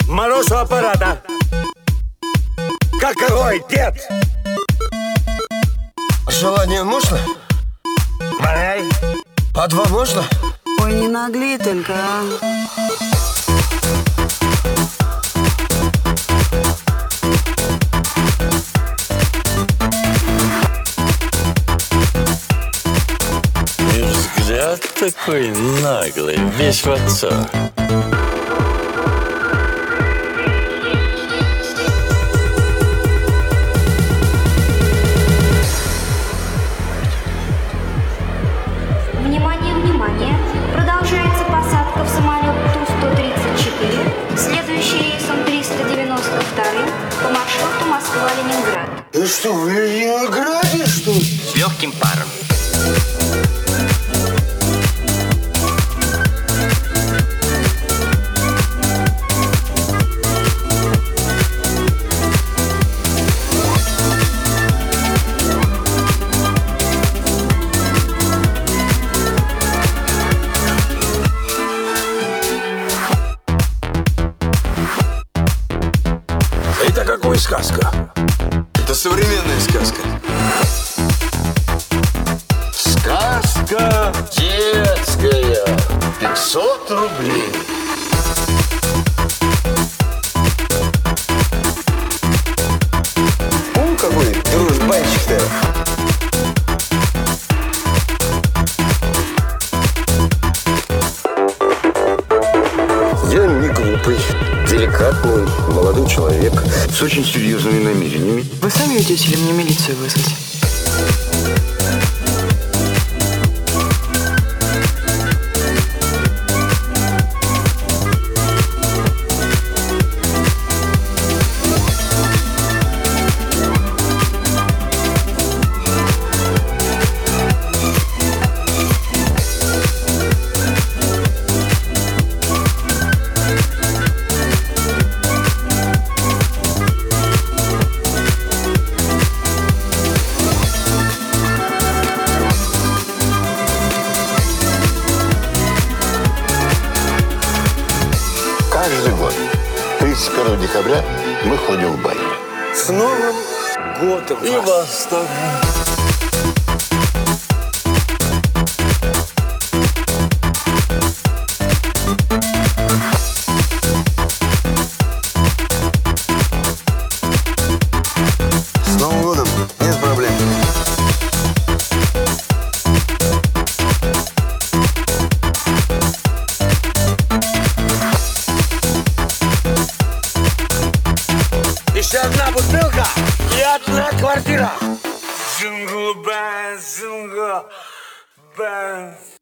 Мороз у аппарата. Какой, дед? Желание можно? Валяй. По два можно? Ой, не наглей только, а. И взгляд такой наглый, весь в отца. Внимание, внимание! Продолжается посадка в самолет Ту-134, следующий рейсом 392 по маршруту Москва-Ленинград. Ты что, в Ленинграде, что ли? С легким паром. Это какая сказка? Это современная сказка. Сказка детская. 500 рублей. О, какой дружбанчик-то. Я не глупый, деликатный, молодой человек с очень серьезными намерениями. Вы сами идете или мне милицию вызвать? Каждый год, 31 декабря, мы ходим в баню. С Новым годом И вас тоже. С Новым годом, нет проблем. Еще одна бутылка и одна квартира. Джингл бэн,